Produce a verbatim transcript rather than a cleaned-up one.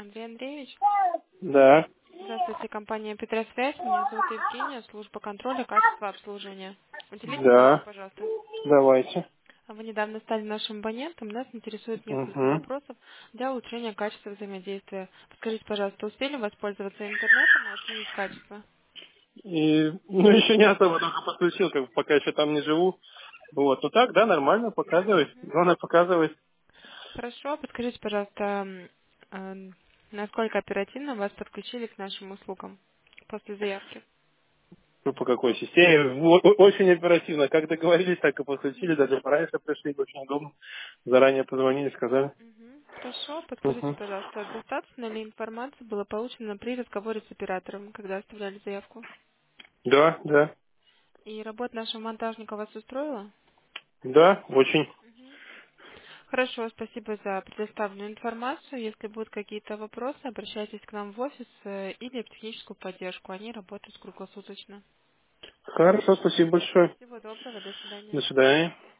Андрей Андреевич, Да, здравствуйте, компания Петросвязь. Меня зовут Евгения, служба контроля качества обслуживания. Уделите минутку, да, пожалуйста. давайте. А Вы недавно стали нашим абонентом. Нас интересует несколько Угу. вопросов для улучшения качества взаимодействия. Скажите, пожалуйста, успели воспользоваться интернетом и оценить качество? И, ну, еще не особо, только подключил, как бы пока еще там не живу. Вот, ну так, да, нормально, показывает. Главное, показывает. Хорошо. Подскажите, пожалуйста, м, э, насколько оперативно вас подключили к нашим услугам после заявки? Ну, по какой системе. О- о- Очень оперативно. Как договорились, так и подключили. Даже пораньше пришли, очень удобно. Заранее позвонили, сказали. Мгм. Хорошо. Подскажите, Угу. пожалуйста, достаточно ли информации было получено при разговоре с оператором, когда оставляли заявку? Да, да, И работа нашего монтажника вас устроила? да, очень. Мгм. Хорошо, спасибо за предоставленную информацию. Если будут какие-то вопросы, обращайтесь к нам в офис э, или в техническую поддержку. Они работают круглосуточно. Хорошо, спасибо большое. Всего доброго, до До свидания. свидания.